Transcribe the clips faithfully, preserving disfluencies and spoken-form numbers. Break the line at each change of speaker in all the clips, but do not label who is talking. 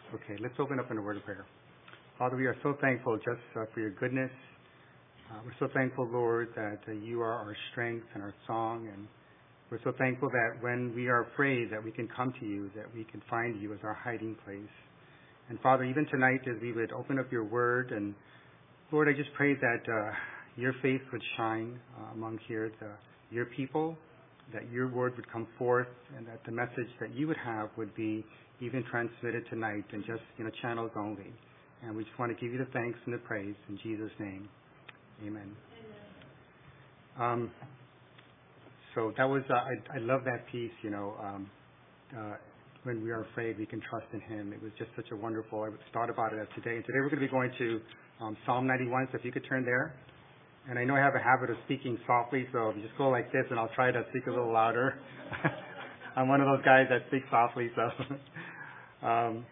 Okay, let's open up in a word of prayer. Father, we are so thankful just uh, for your goodness. Uh, we're so thankful, Lord, that uh, you are our strength and our song. And we're so thankful that when we are afraid that we can come to you, that we can find you as our hiding place. And Father, even tonight as we would open up your word, and Lord, I just pray that uh, your face would shine uh, among here, the, your people, that your word would come forth, and that the message that you would have would be even transmitted tonight in just, you know, channels only. And we just want to give you the thanks and the praise in Jesus' name. Amen. Amen. Um, so that was, uh, I, I love that piece, you know, um, uh, when we are afraid, we can trust in him. It was just such a wonderful, I thought about it today. And today we're going to be going to um, Psalm ninety-one, so if you could turn there. And I know I have a habit of speaking softly, so if you just go like this, and I'll try to speak a little louder. I'm one of those guys that speaks softly, so. um,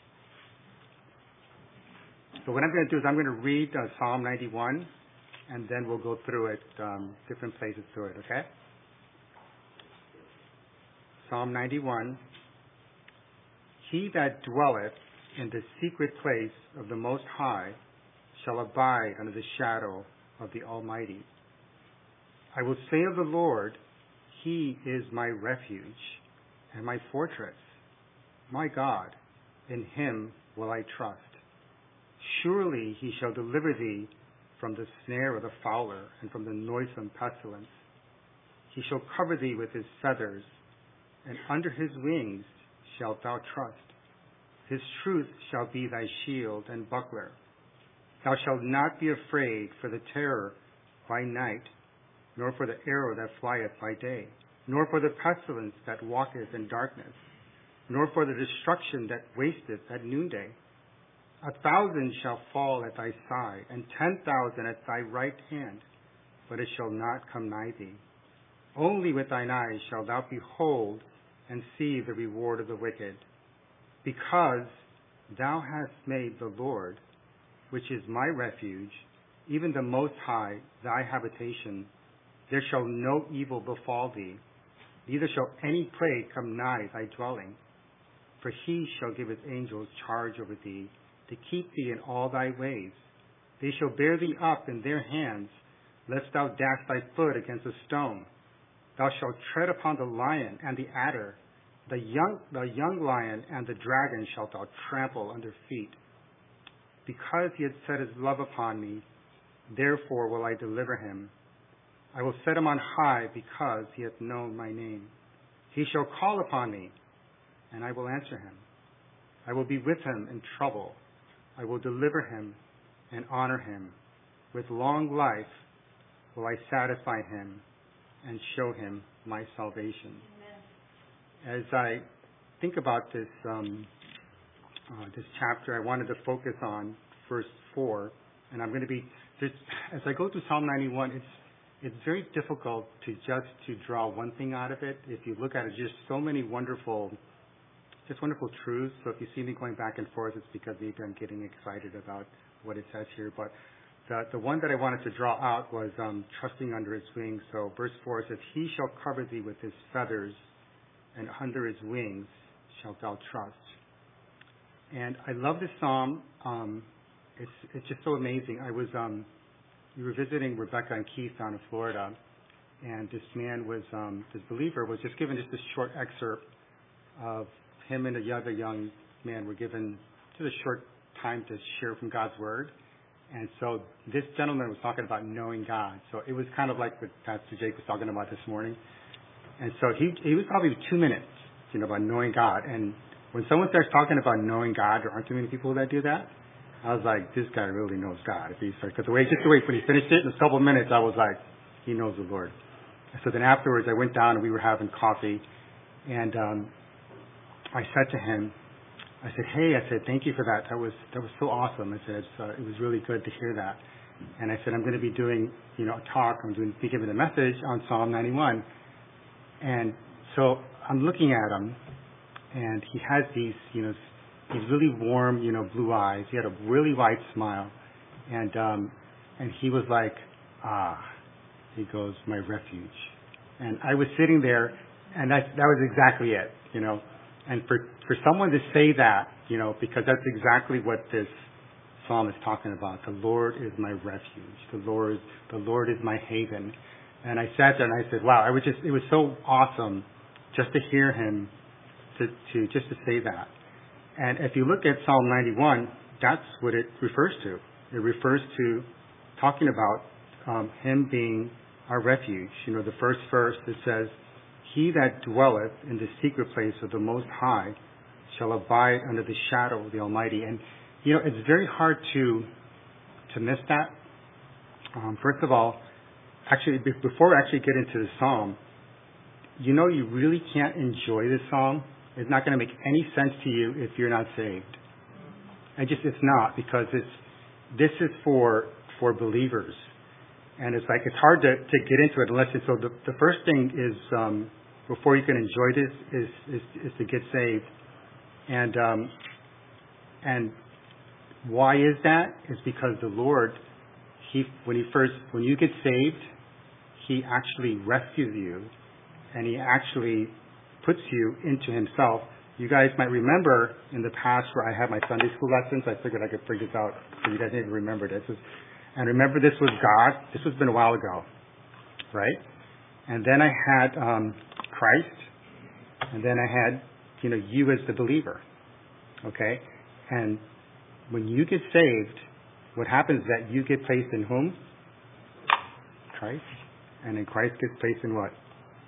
so what I'm going to do is I'm going to read uh, Psalm ninety-one, and then we'll go through it, um, different places through it, okay? Psalm ninety-one. He that dwelleth in the secret place of the Most High shall abide under the shadow of the Almighty. I will say of the Lord, he is my refuge and my fortress. My God, in him will I trust. Surely he shall deliver thee from the snare of the fowler and from the noisome pestilence. He shall cover thee with his feathers, and under his wings shalt thou trust. His truth shall be thy shield and buckler. Thou shalt not be afraid for the terror by night, nor for the arrow that flieth by day, nor for the pestilence that walketh in darkness, nor for the destruction that wasteth at noonday. A thousand shall fall at thy side, and ten thousand at thy right hand, but it shall not come nigh thee. Only with thine eyes shalt thou behold and see the reward of the wicked. Because thou hast made the Lord, which is my refuge, even the Most High, thy habitation, there shall no evil befall thee, neither shall any plague come nigh thy dwelling. For he shall give his angels charge over thee, to keep thee in all thy ways. They shall bear thee up in their hands, lest thou dash thy foot against a stone. Thou shalt tread upon the lion and the adder, the young, the young lion and the dragon shalt thou trample under feet. Because he hath set his love upon me, therefore will I deliver him. I will set him on high, because he hath known my name. He shall call upon me, and I will answer him. I will be with him in trouble. I will deliver him and honor him. With long life will I satisfy him and show him my salvation. Amen. As I think about this um, uh, this chapter, I wanted to focus on verse four, and I'm going to be just, as I go through Psalm ninety-one, it's it's very difficult to just to draw one thing out of it. If you look at it, just so many wonderful, just wonderful truths. So if you see me going back and forth, it's because maybe I'm getting excited about what it says here. But the the one that I wanted to draw out was um, trusting under his wings. So verse four says, "He shall cover thee with his feathers, and under his wings shalt thou trust." And I love this psalm. Um, it's it's just so amazing. I was um, we were visiting Rebecca and Keith down in Florida, and this man was um, this believer was just given just a short excerpt of him and the other young man were given just a short time to share from God's word. And so this gentleman was talking about knowing God. So it was kind of like what Pastor Jake was talking about this morning. And so he he was probably two minutes, you know, about knowing God. And when someone starts talking about knowing God, there aren't too many people that do that. I was like, this guy really knows God. If he starts, because the way, just the way when he finished it in a couple of minutes, I was like, he knows the Lord. So then afterwards, I went down and we were having coffee, and um, I said to him, I said, hey, I said, thank you for that. That was that was so awesome. I said, uh, it was really good to hear that. And I said, I'm going to be doing, you know, a talk. I'm going to be giving a message on Psalm ninety-one. And so I'm looking at him, and he has these, you know, these really warm, you know, blue eyes. He had a really wide smile, and um, and he was like, ah, he goes, my refuge. And I was sitting there, and that that was exactly it, you know. And for, for someone to say that, you know, because that's exactly what this psalm is talking about. The Lord is my refuge. The Lord, the Lord is my haven. And I sat there and I said, wow, I was just, it was so awesome just to hear him to, to just to say that. And if you look at Psalm ninety-one, that's what it refers to. It refers to talking about um, him being our refuge. You know, the first verse, it says, he that dwelleth in the secret place of the Most High shall abide under the shadow of the Almighty. And, you know, it's very hard to to miss that. Um, first of all, actually, before we actually get into the psalm, you know you really can't enjoy this psalm. It's not going to make any sense to you if you're not saved. I just, it's not, because it's, this is for, for believers. And it's like, it's hard to, to get into it unless it's, so the, the first thing is, um, before you can enjoy this, is, is, is to get saved. And, um, and why is that? Is because the Lord, He, when He first, when you get saved, He actually rescues you, and He actually puts you into Himself. You guys might remember in the past where I had my Sunday school lessons, I figured I could bring this out so you guys need to remember this. And remember, this was God. This was been a while ago, right? And then I had um, Christ, and then I had, you know, you as the believer, okay? And when you get saved, what happens is that you get placed in whom? Christ. And then Christ gets placed in what?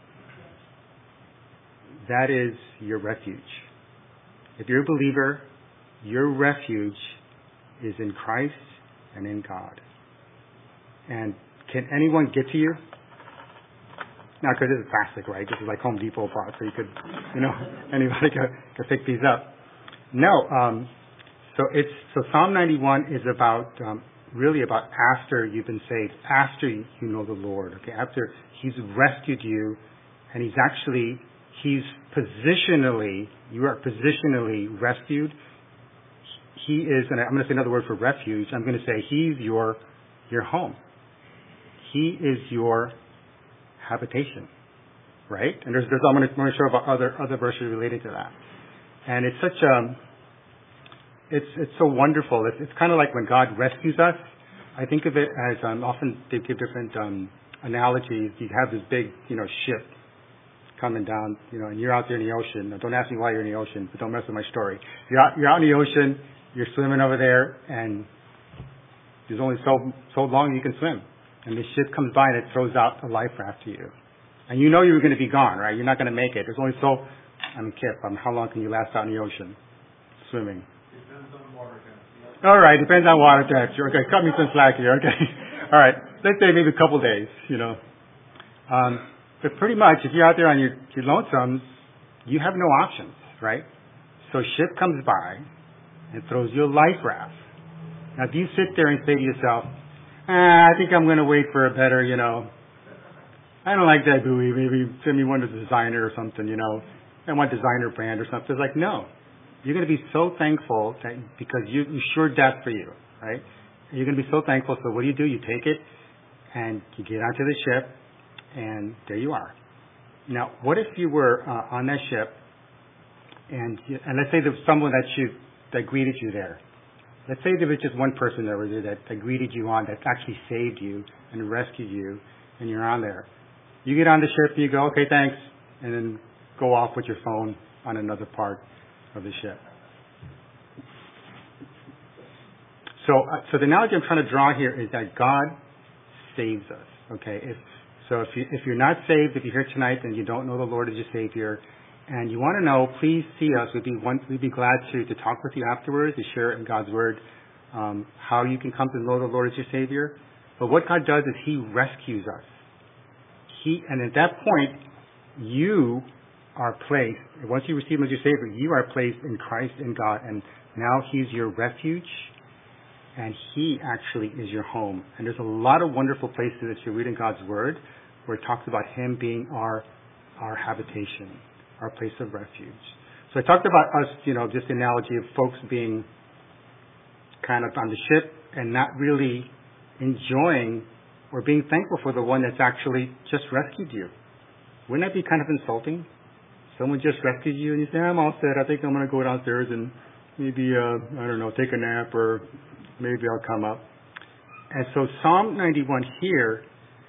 That is your refuge. If you're a believer, your refuge is in Christ and in God. And can anyone get to you? Now, because this is plastic, right? This is like Home Depot parts, so you could, you know, anybody could, could pick these up. No. Um, so it's so Psalm ninety-one is about um, really about after you've been saved, after you know the Lord. Okay, after He's rescued you, and He's actually He's positionally, you are positionally rescued. He is, and I'm going to say another word for refuge. I'm going to say He's your your home. He is your habitation, right? And there's, there's I'm going to, I'm going to show about other other verses related to that. And it's such a, it's it's so wonderful. It's it's kind of like when God rescues us. I think of it as um, often they give different um, analogies. You have this big, you know, ship coming down, you know, and you're out there in the ocean. Now, don't ask me why you're in the ocean, but don't mess with my story. You're out, you're out in the ocean. You're swimming over there, and there's only so so long you can swim. And the ship comes by and it throws out a life raft to you. And you know you're going to be gone, right? You're not going to make it. There's only so, I mean, Kip, um, how long can you last out in the ocean swimming?
Depends on water temperature.
All right, depends on water temperature. Okay, cut me some slack here, okay? All right, let's say maybe a couple days, you know. Um, but pretty much, if you're out there on your, your lonesomes, you have no options, right? So ship comes by and throws you a life raft. Now, if you sit there and say to yourself, ah, I think I'm going to wait for a better, you know, I don't like that buoy. Maybe send me one to the designer or something, you know. I want designer brand or something. It's like, no. You're going to be so thankful that because you, you sure death for you, right? You're going to be so thankful. So what do you do? You take it and you get onto the ship and there you are. Now, what if you were uh, on that ship and, you, and let's say there was someone that you, that greeted you there. Let's say there was just one person that was there that, that greeted you on, that actually saved you and rescued you, and you're on there. You get on the ship and you go, okay, thanks, and then go off with your phone on another part of the ship. So, uh, so the analogy I'm trying to draw here is that God saves us. Okay, if, so if you if you're not saved, if you're here tonight and you don't know the Lord as your Savior, and you want to know, please see us. We'd be one, we'd be glad to, to talk with you afterwards, to share in God's Word um, how you can come to know the Lord as your Savior. But what God does is He rescues us. He and at that point, you are placed. Once you receive Him as your Savior, you are placed in Christ in God, and now He's your refuge, and He actually is your home. And there's a lot of wonderful places that you read in God's Word where it talks about Him being our our habitation, our place of refuge. So I talked about us, you know, just the analogy of folks being kind of on the ship and not really enjoying or being thankful for the one that's actually just rescued you. Wouldn't that be kind of insulting? Someone just rescued you and you say, I'm all set. I think I'm going to go downstairs and maybe, uh, I don't know, take a nap or maybe I'll come up. And so Psalm ninety-one here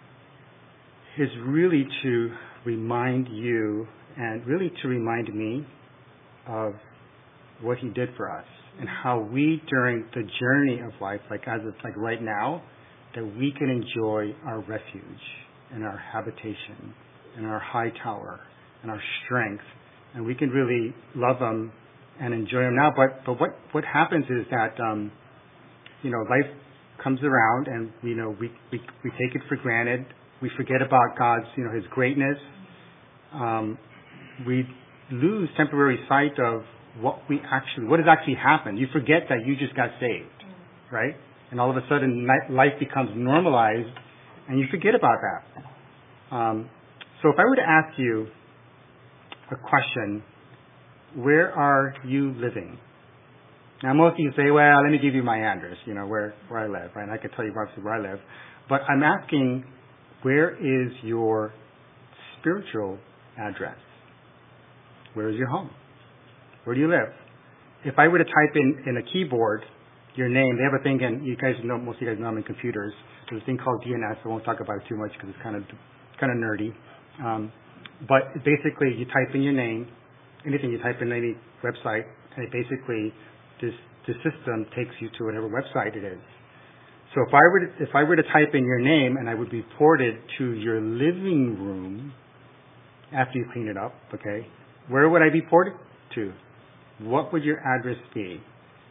is really to remind you and really to remind me of what he did for us and how we, during the journey of life, like as it's like right now, that we can enjoy our refuge and our habitation and our high tower and our strength, and we can really love them and enjoy them now. But but what what happens is that um, you know life comes around, and you know we, we we take it for granted. We forget about God's you know His greatness. Um, we lose temporary sight of what we actually what has actually happened. You forget that you just got saved, right? And all of a sudden life becomes normalized, and you forget about that. Um, so if I were to ask you a question, where are you living? Now, most of you say, well, let me give you my address, you know, where, where I live, right? And I can tell you obviously where I live. But I'm asking, where is your spiritual address? Where is your home? Where do you live? If I were to type in, in a keyboard your name, they have a thing, and you guys know, most of you guys know I'm in computers. There's a thing called D N S. I won't talk about it too much because it's kind of kind of nerdy. Um, but basically, you type in your name, anything you type in any website, and it basically this the system takes you to whatever website it is. So if I were to, if I were to type in your name and I would be ported to your living room after you clean it up, okay, where would I be ported to? What would your address be?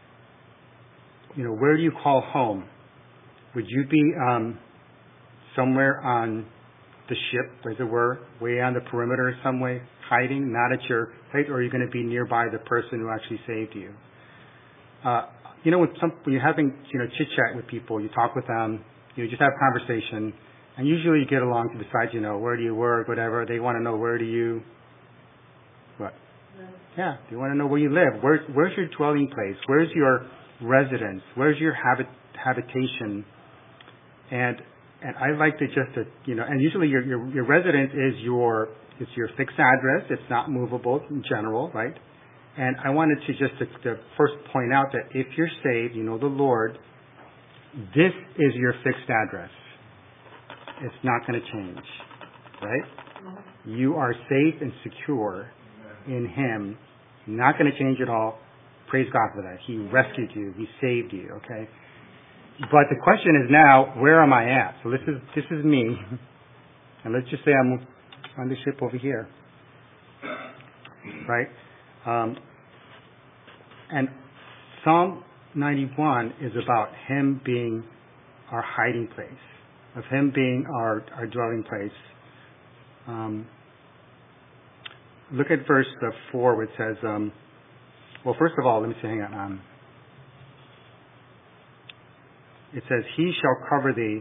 You know, where do you call home? Would you be um, somewhere on the ship, as it were, way on the perimeter some way, hiding, not at your place, or are you going to be nearby the person who actually saved you? Uh, you know, when, some, when you're having, you know, chit-chat with people, you talk with them, you just have conversation, and usually you get along to decide, you know, where do you work, whatever. They want to know where do you, what? Yeah, they want to know where you live. Where, where's your dwelling place? Where's your residence? Where's your habit, habitation? And and I like to just, to, you know, and usually your, your your residence is your it's your fixed address. It's not movable in general, right? And I wanted to just to, to first point out that if you're saved, you know the Lord, this is your fixed address. It's not going to change, right? You are safe and secure in Him. Not going to change at all. Praise God for that. He rescued you. He saved you, okay? But the question is now, where am I at? So this is this is me. And let's just say I'm on the ship over here. Right? Um, and Psalm ninety-one is about Him being our hiding place, of Him being our, our dwelling place. Um, look at verse uh, four, where it says, um, well, first of all, let me say, hang on. Um, it says, He shall cover thee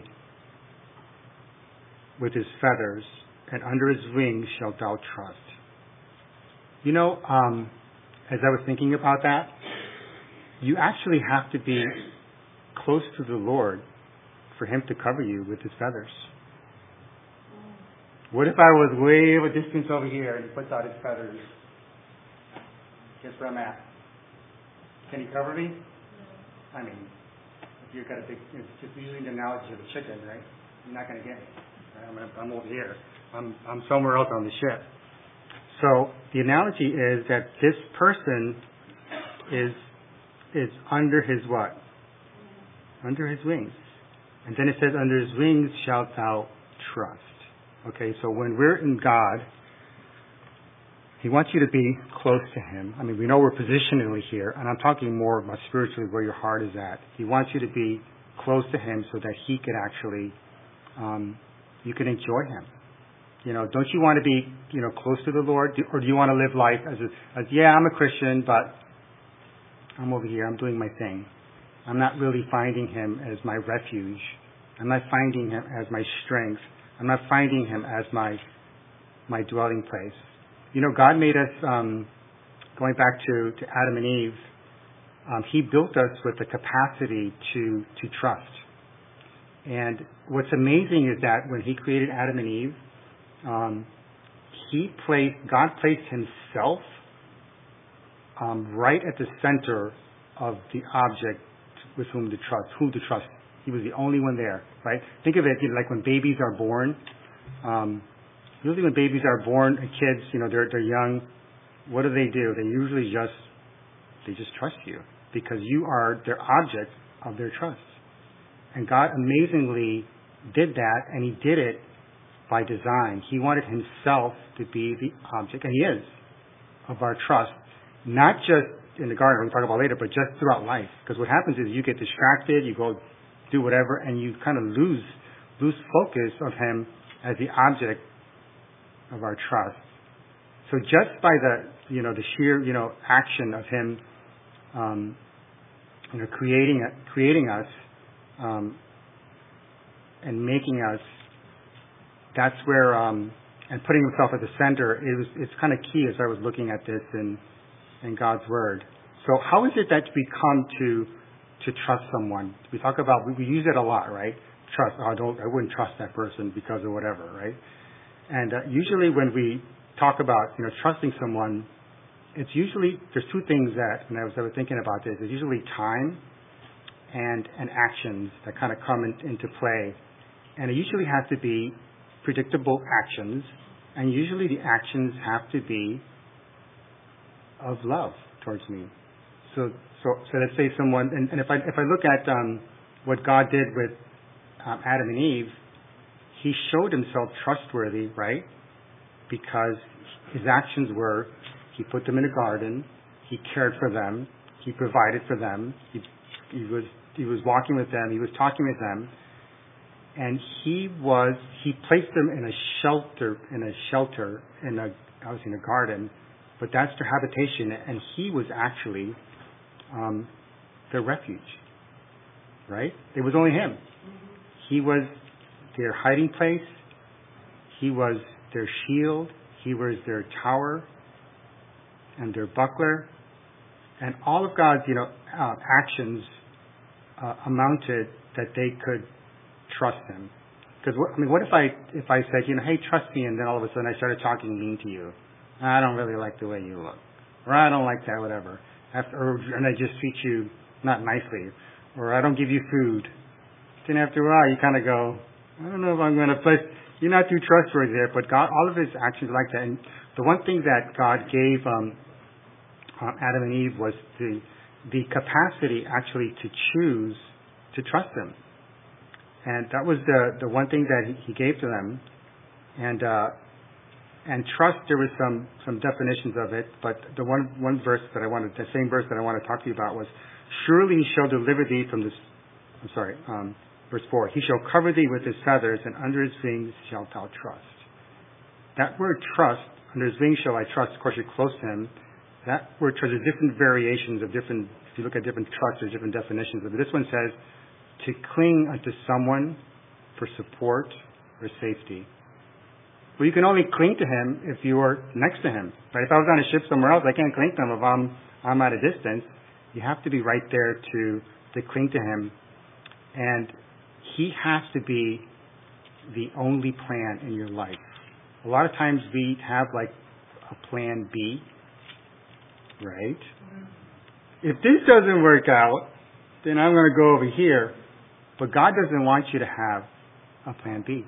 with His feathers, and under His wings shalt thou trust. You know, um, as I was thinking about that, you actually have to be close to the Lord for Him to cover you with His feathers. What if I was way of a distance over here and He puts out His feathers? Guess where I'm at? Can He cover me? I mean, if you've got a big, it's just using the analogy of a chicken, right? You're not going to get me. Right? I'm, I'm over here. I'm, I'm somewhere else on the ship. So the analogy is that this person is is under His what? Under His wings. And then it says, under His wings shalt thou trust. Okay, so when we're in God, He wants you to be close to Him. I mean, we know we're positionally here, and I'm talking more about spiritually where your heart is at. He wants you to be close to Him so that He can actually, um, you can enjoy Him. You know, don't you want to be, you know, close to the Lord? Do, or do you want to live life as, a, as, yeah, I'm a Christian, but I'm over here, I'm doing my thing. I'm not really finding Him as my refuge. I'm not finding Him as my strength. I'm not finding Him as my my dwelling place. You know, God made us, um, going back to, to Adam and Eve, um, He built us with the capacity to, to trust. And what's amazing is that when He created Adam and Eve, um, He placed, God placed Himself himself um, right at the center of the object with whom to trust, who to trust. He was the only one there, right? Think of it, you know, like when babies are born. Um, usually when babies are born, kids, you know, they're they're young. What do they do? They usually just they just trust you because you are their object of their trust. And God amazingly did that, and He did it by design. He wanted Himself to be the object, and He is, of our trust, not just in the garden, we'll talk about later, but just throughout life. Because what happens is you get distracted, you go do whatever, and you kind of lose lose focus of Him as the object of our trust. So just by the you know the sheer you know action of Him, um, you know creating creating us um, and making us, that's where um, and putting Himself at the center, it was it's kind of key as I was looking at this in in God's Word. So how is it that we come to to trust someone? We talk about we, we use it a lot, right? Trust. Oh, I don't. I wouldn't trust that person because of whatever, right? And uh, usually when we talk about you know trusting someone, it's usually there's two things that, and I was, I was thinking about this. There's usually time and and actions that kind of come in, into play, and it usually has to be predictable actions, and usually the actions have to be of love towards me. So, so, so let's say someone, and, and if I if I look at um, what God did with um, Adam and Eve, He showed Himself trustworthy, right? Because His actions were, He put them in a garden, He cared for them, He provided for them, He, he was He was walking with them, He was talking with them, and He was He placed them in a shelter, in a shelter, in a I was in a garden. But that's their habitation, and He was actually um, their refuge, right? It was only Him. He was their hiding place. He was their shield. He was their tower and their buckler. And all of God's, you know, uh, actions uh, amounted that they could trust Him. Because I mean, what if I if I said, you know, hey, trust me, and then all of a sudden I started talking mean to you? I don't really like the way you look, or I don't like that, whatever. After, or, and I just treat you not nicely, or I don't give you food. Then after a while, you kind of go, I don't know if I'm going to play. You're not too trustworthy there, but God, all of His actions like that. And the one thing that God gave um, um, Adam and Eve was the the capacity actually to choose to trust Him, and that was the the one thing that He, he gave to them, and. Uh, And trust, there was some, some definitions of it, but the one, one verse that I wanted, the same verse that I want to talk to you about was, surely He shall deliver thee from this, I'm sorry, um, verse four, He shall cover thee with His feathers, and under His wings shalt thou trust. That word trust, under His wings shall I trust, of course you're close to Him. That word trust, there's different variations of different, if you look at different trusts, there's different definitions of it. This one says, to cling unto someone for support or safety. Well, you can only cling to Him if you are next to Him. Right? If I was on a ship somewhere else, I can't cling to Him if I'm I'm at a distance. You have to be right there to to cling to Him, and He has to be the only plan in your life. A lot of times we have like a plan B, right? If this doesn't work out, then I'm going to go over here. But God doesn't want you to have a plan B.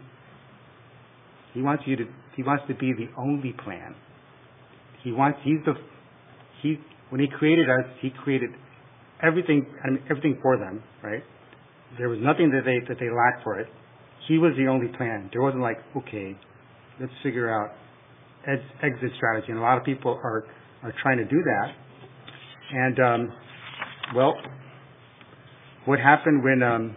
He wants you to. He wants to be the only plan. He wants. He's the. He when He created us, He created everything. I mean, everything for them. Right? There was nothing that they that they lacked for it. He was the only plan. There wasn't like, okay, let's figure out ex- exit strategy. And a lot of people are are trying to do that. And um, well, what happened when um,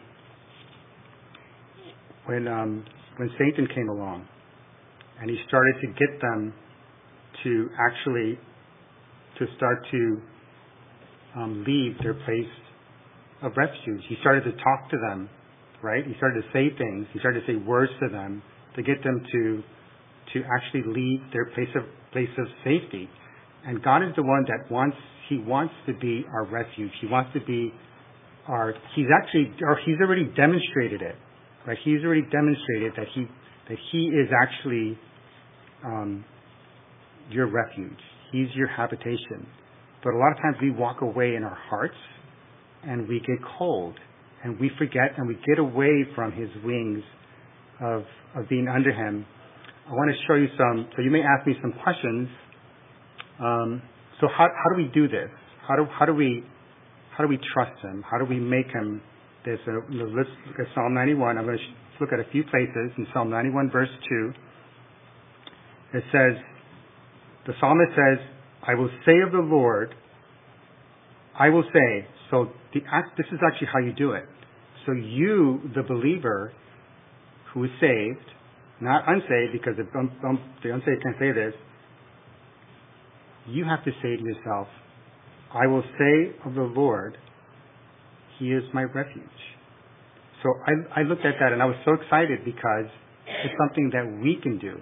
when um, when Satan came along? And he started to get them to actually to start to um, leave their place of refuge. He started to talk to them, right? He started to say things. He started to say words to them to get them to to actually leave their place of place of safety. And God is the one that wants. He wants to be our refuge. He wants to be our. He's actually, or he's already demonstrated it, right? He's already demonstrated that he that he is actually. Um, your refuge. He's your habitation. But a lot of times we walk away in our hearts and we get cold and we forget and we get away from His wings of, of being under Him. I want to show you some, so you may ask me some questions. Um, so how, how do we do this? How do, how do we, how do we trust Him? How do we make Him this? Uh, let's look at Psalm ninety-one. I'm going to sh- look at a few places in Psalm ninety-one verse two. It says, the psalmist says, I will say of the Lord, I will say. So the act, this is actually how you do it. So you, the believer who is saved, not unsaved, because the, um, um, the unsaved can't say this, you have to say to yourself, I will say of the Lord, He is my refuge. So I, I looked at that and I was so excited because it's something that we can do.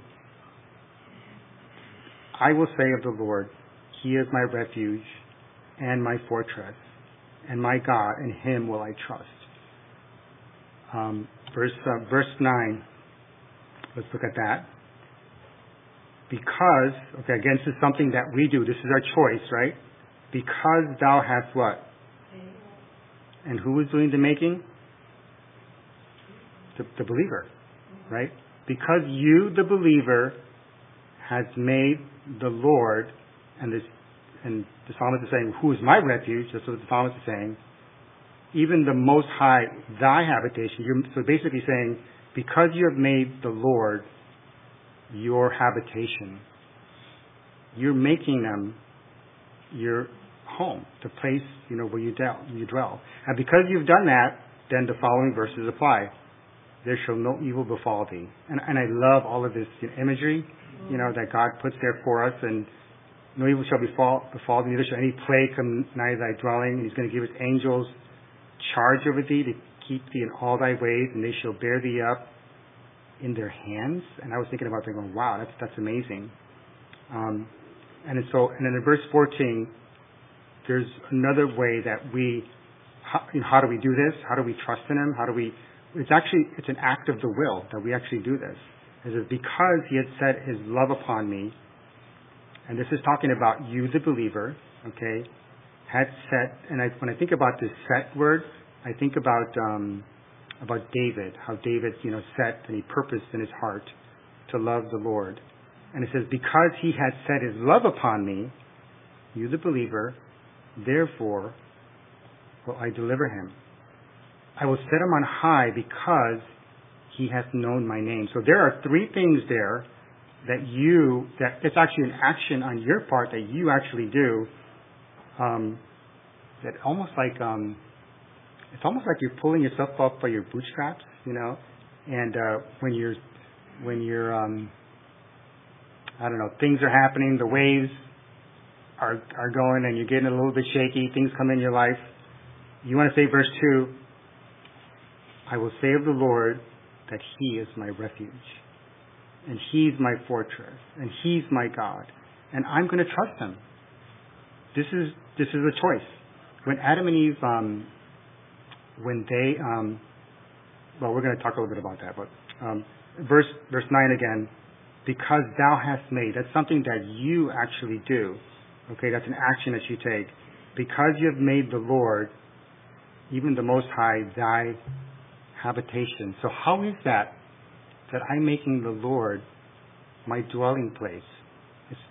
I will say of the Lord, He is my refuge and my fortress and my God, and Him will I trust. Um, verse uh, verse nine. Let's look at that. Because, okay, again, this is something that we do. This is our choice, right? Because thou hast what? And who is doing the making? The, the believer, right? Because you, the believer, has made the Lord, and this, and the psalmist is saying, who is my refuge? That's what the psalmist is saying. Even the Most High, thy habitation. You're, so basically saying, because you have made the Lord your habitation, you're making them your home, the place, you know, where you dwell, you dwell. And because you've done that, then the following verses apply. There shall no evil befall thee. And, and I love all of this you know, imagery, you know, that God puts there for us. And no evil shall befall, befall thee, neither shall any plague come nigh thy dwelling. And He's going to give His angels charge over thee to keep thee in all thy ways, and they shall bear thee up in their hands. And I was thinking about that, going, wow, that's that's amazing. Um, and so, and then in verse fourteen, there's another way that we, how, you know, how do we do this? How do we trust in Him? How do we? It's actually it's an act of the will that we actually do this. It is because He had set His love upon me, and this is talking about you, the believer. Okay, had set, and I, when I think about this set word, I think about um, about David, how David, you know, set and he purposed in his heart to love the Lord. And it says, because He has set His love upon me, you the believer, therefore will I deliver him. I will set him on high because He hath known my name. So there are three things there that you, that it's actually an action on your part that you actually do, um, that almost like, um, it's almost like you're pulling yourself up by your bootstraps, you know, and uh, when you're, when you're, um, I don't know, things are happening, the waves are are going, and you're getting a little bit shaky, things come in your life. You want to say verse two, I will say of the Lord that He is my refuge, and He's my fortress, and He's my God, and I'm going to trust Him. This is this is a choice. When Adam and Eve, um, when they, um, well, we're going to talk a little bit about that, but um, verse verse nine again, because thou hast made, that's something that you actually do. Okay, that's an action that you take. Because you have made the Lord, even the Most High, thy habitation. So how is that, that I'm making the Lord my dwelling place? It's,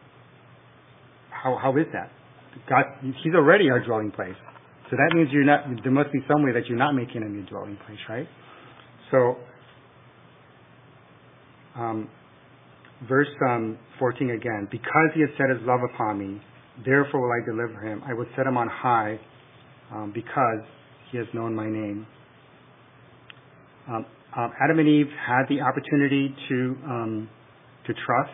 how how is that? God, He's already our dwelling place. So that means you're not, there must be some way that you're not making Him your dwelling place, right? So, um, verse um, fourteen again, because He has set His love upon me, therefore will I deliver him. I will set him on high um, because He has known my name. Um, um, Adam and Eve had the opportunity to um, to trust,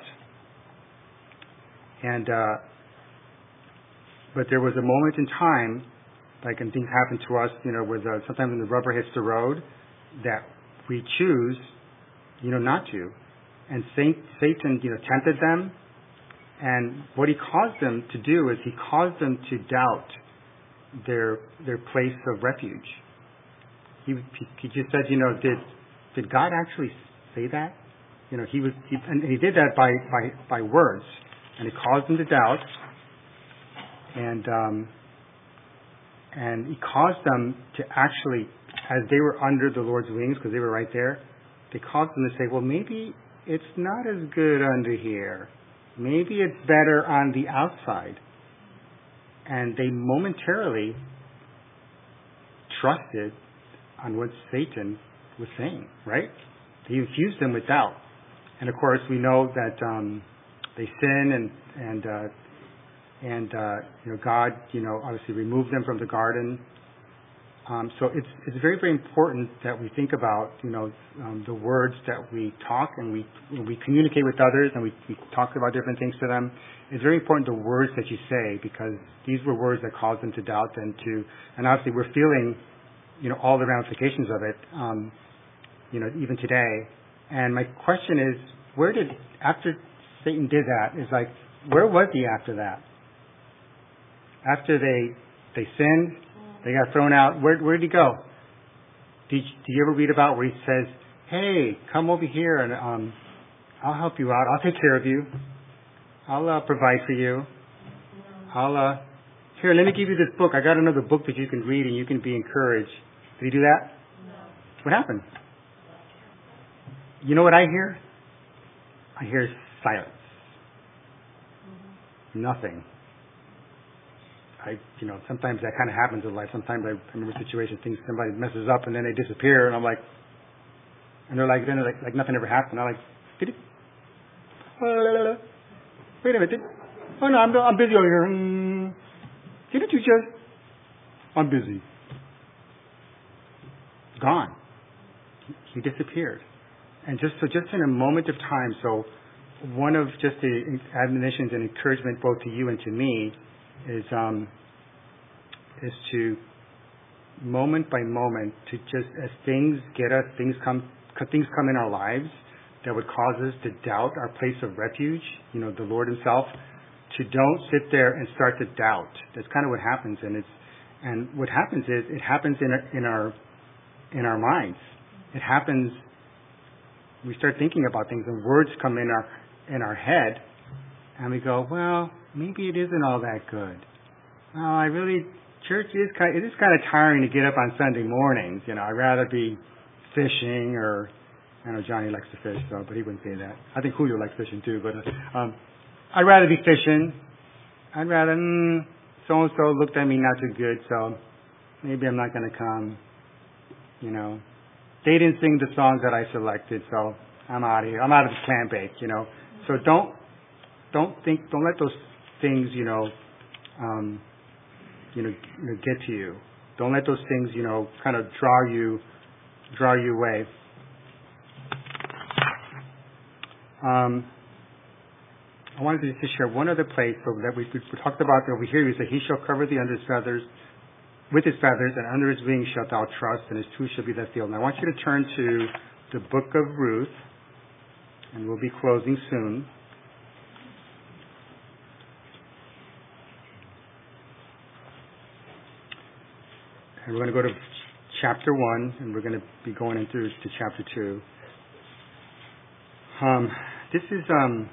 and uh, but there was a moment in time, like and things happen to us, you know, with uh, sometimes when the rubber hits the road, that we choose, you know, not to. And Saint, Satan, you know, tempted them, and what he caused them to do is he caused them to doubt their their place of refuge. He he just said, you know, did did God actually say that? You know, he was, he, and he did that by by by words. and it caused them to doubt, and um, and it caused them to actually, as they were under the Lord's wings, because they were right there, they caused them to say, well, maybe it's not as good under here. Maybe it's better on the outside. And they momentarily trusted on what Satan was saying, right? He infused them with doubt. And of course, we know that um, they sin, and and uh, and uh, you know, God, you know, obviously removed them from the garden. Um, so it's it's very, very important that we think about, you know, um, the words that we talk, and we when we communicate with others, and we, we talk about different things to them. It's very important the words that you say, because these were words that caused them to doubt and to, and obviously we're feeling, you know, all the ramifications of it, um, you know, even today. And my question is, where did, after Satan did that, is like, where was he after that? After they they sinned, they got thrown out, where where did he go? Did, do you ever read about where he says, hey, come over here and um, I'll help you out. I'll take care of you. I'll uh, provide for you. I'll, uh, here, let me give you this book. I got another book that you can read and you can be encouraged. Did he do that?
No.
What happened? You know what I hear? I hear silence. Mm-hmm. Nothing. I, you know, sometimes that kind of happens in life. Sometimes I remember situations, things, somebody messes up and then they disappear, and I'm like, and they're like, then they're like, like nothing ever happened. I'm like, did it? Uh, wait a minute. Did, oh no, I'm I'm busy over here. Mm, didn't you just? I'm busy. Gone. He, he disappeared. And just so, just in a moment of time. So, one of just the admonitions and encouragement both to you and to me is um, is to moment by moment to just, as things get us, things come things come in our lives that would cause us to doubt our place of refuge, you know, the Lord Himself, to don't sit there and start to doubt. That's kind of what happens, and it's and what happens is it happens in our, in our in our minds. It happens. We start thinking about things, and words come in our in our head, and we go, well, maybe it isn't all that good. Well, I really, church is kind, it is kind of tiring to get up on Sunday mornings. You know, I'd rather be fishing, or, I know Johnny likes to fish, so, but he wouldn't say that. I think Julio likes fishing too, but uh, um, I'd rather be fishing. I'd rather, mm, so-and-so looked at me not too good, so maybe I'm not going to come. You know, they didn't sing the songs that I selected, so I'm out of here. I'm out of the clam bake, you know. So don't, don't think, don't let those things, you know, um, you know, you know, get to you. Don't let those things, you know, kind of draw you, draw you away. Um, I wanted to just share one other place so that we, we talked about over here. We said, He shall cover thee under His feathers, with His feathers, and under His wings shalt thou trust, and His truth shall be thy shield. And I want you to turn to the book of Ruth, and we'll be closing soon. And we're going to go to chapter one, and we're going to be going into to chapter two. Um, this is um,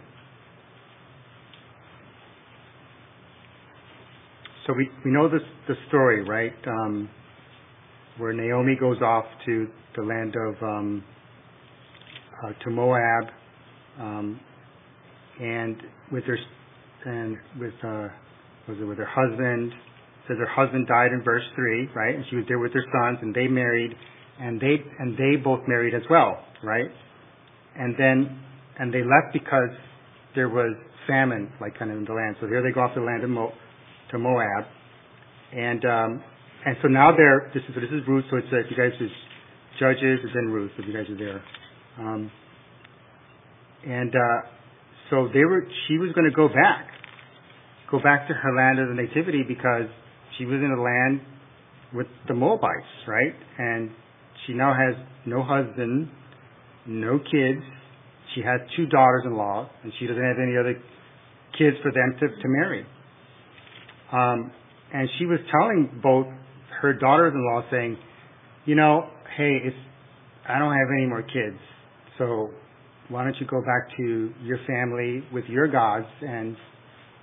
so we we know this the story, right? Um, where Naomi goes off to the land of um, uh, to Moab, um, and with her and with uh, was it with her husband. Says her husband died in verse three, right? And she was there with her sons, and they married, and they and they both married as well, right? And then and they left because there was famine, like kind of in the land. So here they go off to the land of Mo, to Moab, and um, and so now they're this is so this is Ruth. So it's uh, if you guys is Judges, it's in Ruth. If you guys are there, um, and uh, so they were. She was going to go back, go back to her land of the nativity because she was in a land with the Moabites, right? And she now has no husband, no kids. She has two daughters-in-law, and she doesn't have any other kids for them to, to marry. Um, and she was telling both her daughters-in-law, saying, you know, hey, it's, I don't have any more kids, so why don't you go back to your family with your gods and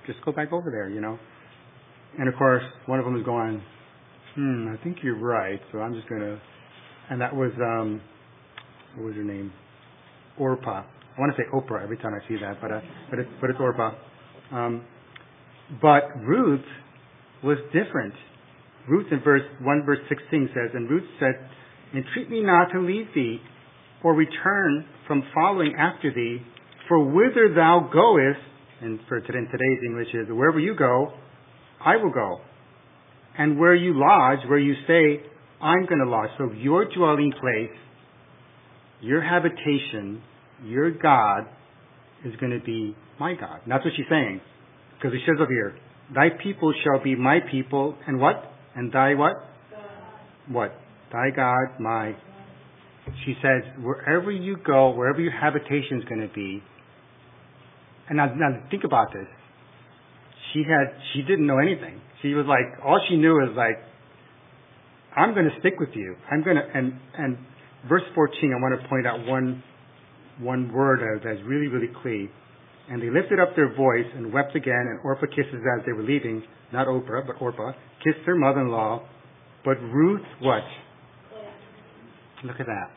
Just go back over there, you know. And of course, one of them was going, hmm, I think you're right, so I'm just going to, and that was, um, what was her name? Orpah. I want to say Oprah every time I see that, but uh, but it's but it's Orpah. Um, but Ruth was different. Ruth in verse one, verse sixteen says, and Ruth said, entreat me not to leave thee, or return from following after thee, for whither thou goest, and for today, in today's English is, wherever you go, I will go. And where you lodge, where you stay, I'm going to lodge. So your dwelling place, your habitation, your God is going to be my God. And that's what she's saying. Because it says up here, thy people shall be my people, and what? And thy what? God. What? Thy God, my. She says, wherever you go, wherever your habitation is going to be. And now, now think about this. She had, she didn't know anything. She was like, all she knew is like, I'm going to stick with you. I'm going to, and, and verse fourteen, I want to point out one, one word that's really, really clear. And they lifted up their voice and wept again, and Orpah kisses as they were leaving, not Oprah, but Orpah, kissed her mother-in-law. But Ruth, what? Look at that.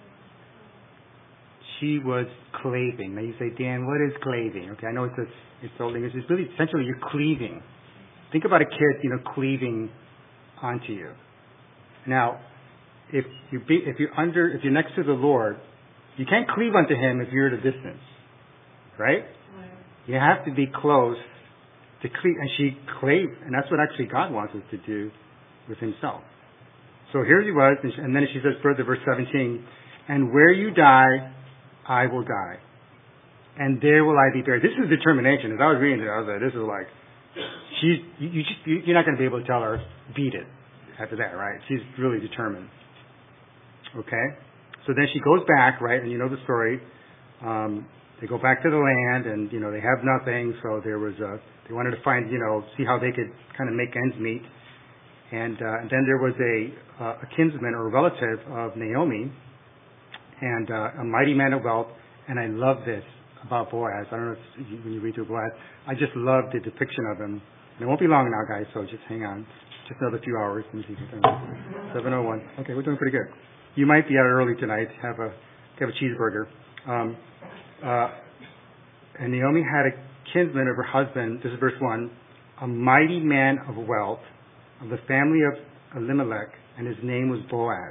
She was claving. Now you say, Dan, what is claving? Okay, I know it's a, it's old English. It's really essentially you're cleaving. Think about a kid, you know, cleaving onto you. Now, if you be, if you're under, if you're next to the Lord, you can't cleave unto Him if you're at a distance, right? Right. You have to be close to cleave, and she clave, and that's what actually God wants us to do with Himself. So here He was, and then she says further, verse seventeen, and where you die, I will die, and there will I be buried. This is determination. As I was reading it, I was like, this is like, she's, you, you just, you're not going to be able to tell her, beat it after that, right? She's really determined. Okay? So then she goes back, right, and you know the story. Um, they go back to the land, and, you know, they have nothing, so there was a, they wanted to find, you know, see how they could kind of make ends meet. And, uh, and then there was a, uh, a kinsman or a relative of Naomi, and uh, a mighty man of wealth. And I love this about Boaz. I don't know if you, when you read through Boaz, I just love the depiction of him. And it won't be long now, guys, so just hang on. Just another few hours. seven oh one. Okay, we're doing pretty good. You might be out early tonight. Have a have a cheeseburger. Um, uh, and Naomi had a kinsman of her husband. This is verse one. A mighty man of wealth of the family of Elimelech, and his name was Boaz.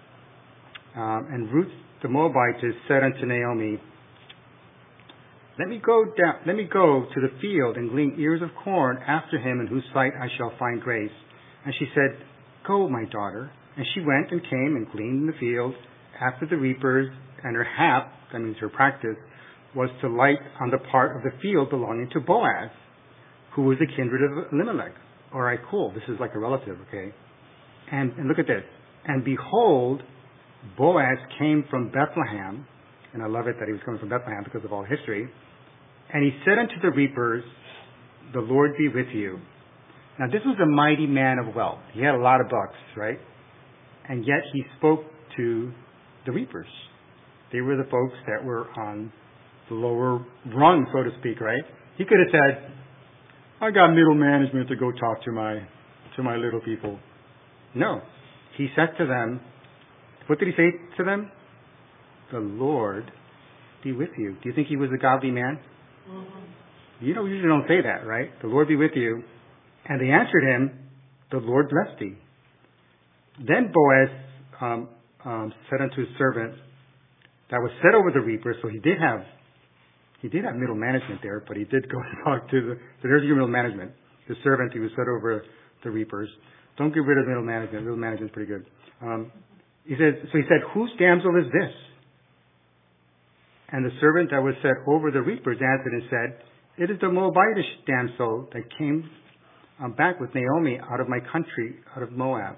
Um, and Ruth the Moabitess said unto Naomi, Let me go down, let me go to the field and glean ears of corn after him, in whose sight I shall find grace. And she said, Go, my daughter. And she went and came and gleaned in the field after the reapers, and her hap, that means her practice, was to light on the part of the field belonging to Boaz, who was the kindred of Elimelech. All right, cool. This is like a relative, okay? And, and look at this. And behold, Boaz came from Bethlehem, and I love it that he was coming from Bethlehem because of all history. And he said unto the reapers, The Lord be with you. Now this was a mighty man of wealth. He had a lot of bucks, right? And yet he spoke to the reapers. They were the folks that were on the lower rung, so to speak, right? He could have said, I got middle management to go talk to my to my little people. No. He said to them, what did he say to them? The Lord be with you. Do you think he was a godly man? Mm-hmm. You don't usually don't say that, right? The Lord be with you. And they answered him, the Lord bless thee. Then Boaz um, um, said unto his servant that was set over the reapers, so he did have he did have middle management there, but he did go and talk to the, so there's your middle management. The servant who was set over the reapers. Don't get rid of middle management. Middle management is pretty good. Um, He said, so he said, whose damsel is this? And the servant that was set over the reapers answered and said, it is the Moabitish damsel that came um, back with Naomi out of my country, out of Moab.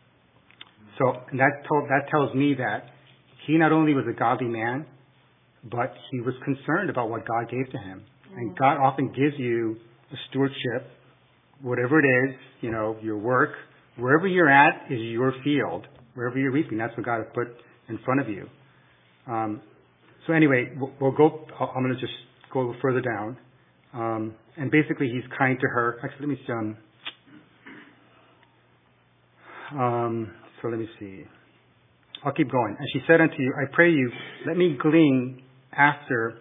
So and that, told, that tells me that he not only was a godly man, but he was concerned about what God gave to him. Mm-hmm. And God often gives you a stewardship, whatever it is, you know, your work, wherever you're at is your field. Wherever you're reaping, that's what God has put in front of you. Um, so anyway, we'll, we'll go. I'm going to just go a little further down. Um, and basically he's kind to her. Actually, let me see. Um, um, so let me see. I'll keep going. And she said unto you, I pray you, let me glean after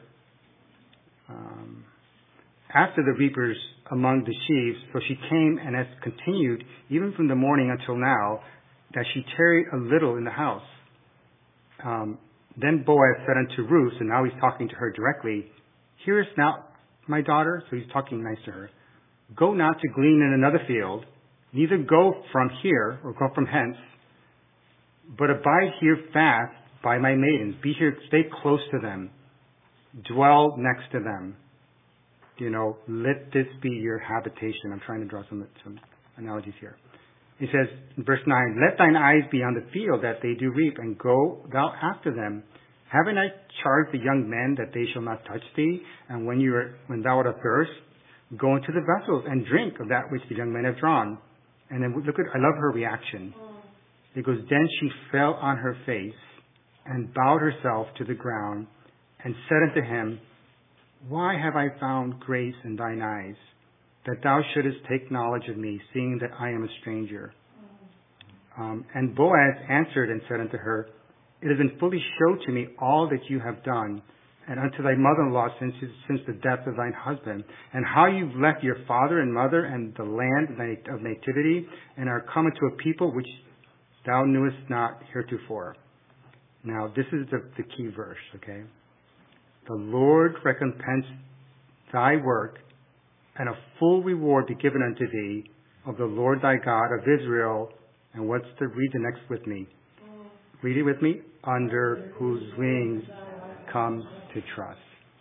um, after the reapers among the sheaves. So she came and has continued, even from the morning until now, that she tarried a little in the house. Um, then Boaz said unto Ruth, and now he's talking to her directly, hearest now, my daughter? So he's talking nice to her. Go not to glean in another field, neither go from here, or go from hence, but abide here fast by my maidens. Be here, stay close to them. Dwell next to them. You know, let this be your habitation. I'm trying to draw some, some analogies here. He says in verse nine, let thine eyes be on the field that they do reap, and go thou after them. Haven't I charged the young men that they shall not touch thee? And when you are, when thou art athirst, go into the vessels and drink of that which the young men have drawn. And then look at, I love her reaction. It goes, then she fell on her face and bowed herself to the ground and said unto him, why have I found grace in thine eyes, that thou shouldest take knowledge of me, seeing that I am a stranger? Um, and Boaz answered and said unto her, it has been fully showed to me all that you have done, and unto thy mother-in-law since, since the death of thine husband, and how you've left your father and mother and the land of nativity, and are come into a people which thou knewest not heretofore. Now, this is the, the key verse, okay? The Lord recompense thy work, and a full reward be given unto thee of the Lord thy God of Israel. And what's the, read the next with me. Read it with me. Under whose wings comes to trust.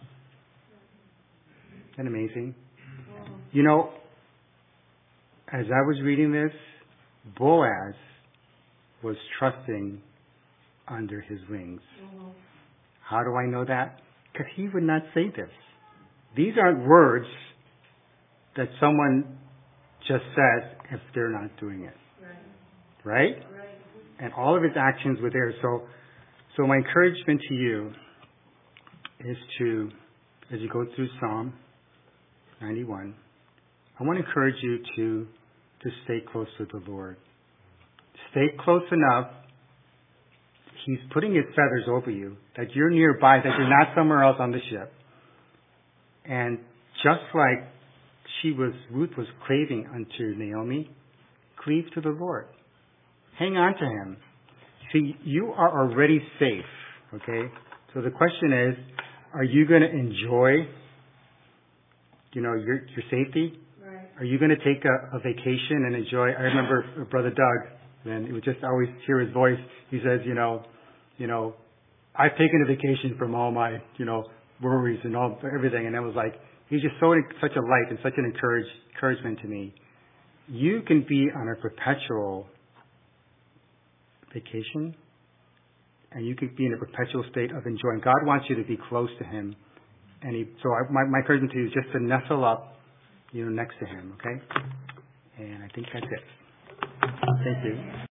Isn't that amazing? You know, as I was reading this, Boaz was trusting under his wings. How do I know that? Because he would not say this. These aren't words that someone just says if they're not doing it. Right? Right? And all of his actions were there. So, so my encouragement to you is to, as you go through Psalm ninety-one, I want to encourage you to, to stay close to the Lord. Stay close enough. He's putting his feathers over you, that you're nearby, that you're not somewhere else on the ship. And just like she was, Ruth was craving unto Naomi, cleave to the Lord. Hang on to him. See, you are already safe, okay? So the question is, are you going to enjoy, you know, your your safety? Right. Are you going to take a, a vacation and enjoy? I remember Brother Doug, and it was just I always hear his voice. He says, you know, you know, I've taken a vacation from all my, you know, worries and all everything, and I was like, he's just so such a light and such an encourage, encouragement to me. You can be on a perpetual vacation, and you could be in a perpetual state of enjoying. God wants you to be close to him, and he, so I, my, my encouragement to you is just to nestle up, you know, next to him, okay? And I think that's it. Thank you.